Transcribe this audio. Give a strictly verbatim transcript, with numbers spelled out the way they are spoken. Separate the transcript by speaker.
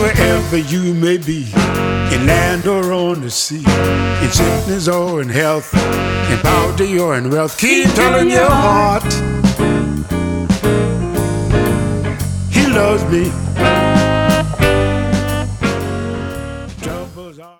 Speaker 1: wherever you may be, in land or on the sea, in sickness or in health, in poverty or in wealth. Keep telling your heart He loves me.